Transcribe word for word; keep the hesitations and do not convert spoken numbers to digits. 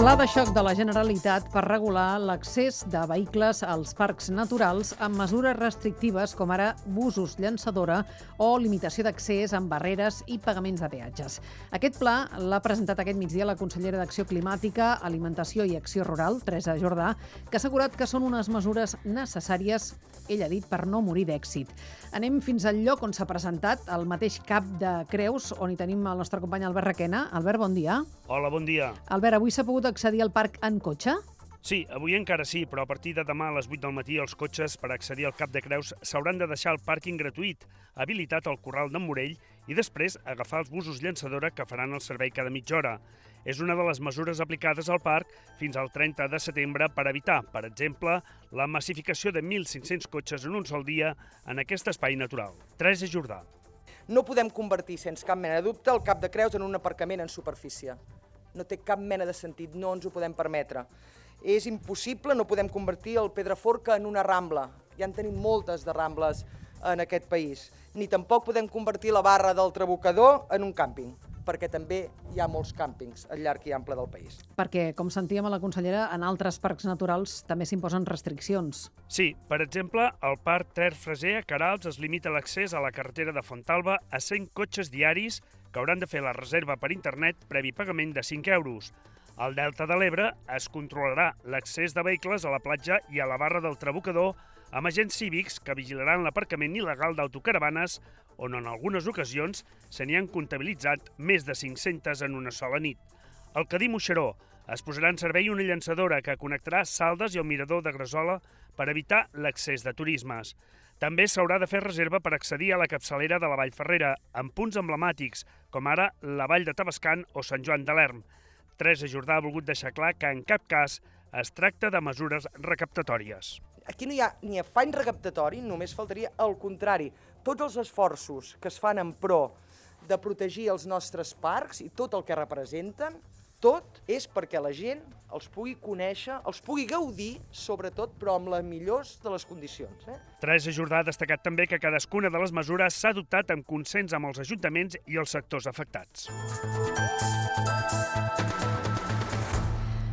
Pla de xoc de la Generalitat per regular l'accés de vehicles als parcs naturals amb mesures restrictives com ara busos llançadora o limitació d'accés amb barreres i pagaments de peatges. Aquest pla l'ha presentat aquest migdia la consellera d'Acció Climàtica, Alimentació i Acció Rural, Teresa Jordà, que ha assegurat que són unes mesures necessàries, ell ha dit, per no morir d'èxit. Anem fins al lloc on s'ha presentat, el mateix Cap de Creus, on hi tenim el nostre company Albert Requena. Albert, bon dia. Hola, bon dia. Albert, avui s'ha pogut accedir al parc en cotxe? Sí, avui encara sí, però a partir de demà a les vuit del matí els cotxes per accedir al Cap de Creus s'hauran de deixar el pàrquing gratuït, habilitat al Corral d'en Morell, i després agafar els busos llançadora que faran el servei cada mitja hora. És una de les mesures aplicades al parc fins al trenta de setembre per evitar, per exemple, la massificació de mil cinc-cents cotxes en un sol dia en aquest espai natural. Teresa Jordà. No podem convertir, sense cap mena de dubte, el Cap de Creus en un aparcament en superfície. No té cap mena de sentit, no ens ho podem permetre. És impossible, no podem convertir el Pedraforca en una rambla. Ja en tenim moltes de rambles en aquest país. Ni tampoc podem convertir la barra del Trabucador en un càmping, perquè també hi ha molts càmpings al llarg i ample del país. Perquè, com sentíem a la consellera, en altres parcs naturals també s'imposen restriccions. Sí, per exemple, al Parc Ter Freser a Queralbs es limita l'accés a la carretera de Fontalba a cent cotxes diaris que hauran de fer la reserva per internet previ pagament de cinc euros. Al Delta de l'Ebre es controlarà l'accés de vehicles a la platja i a la barra del Trabucador amb agents cívics que vigilaran l'aparcament il·legal d'autocaravanes on en algunes ocasions se n'hi han comptabilitzat més de cinc-centes en una sola nit. Al Cadí Moixeró es posarà en servei una llançadora que connectarà Saldes i el mirador de Gresola per evitar l'accés de turismes. També s'haurà de fer reserva per accedir a la capçalera de la Vall Ferrera, amb punts emblemàtics, com ara la Vall de Tavascan o Sant Joan de l'Erm. Teresa Jordà ha volgut deixar clar que en cap cas es tracta de mesures recaptatòries. Aquí no hi ha ni afany recaptatori, només faltaria el contrari. Tots els esforços que es fan en pro de protegir els nostres parcs i tot el que representen, tot és perquè la gent els pugui conèixer, els pugui gaudir, sobretot, però amb les millors de les condicions. Eh? Teresa Jordà ha destacat també que cadascuna de les mesures s'ha adoptat en consens amb els ajuntaments i els sectors afectats.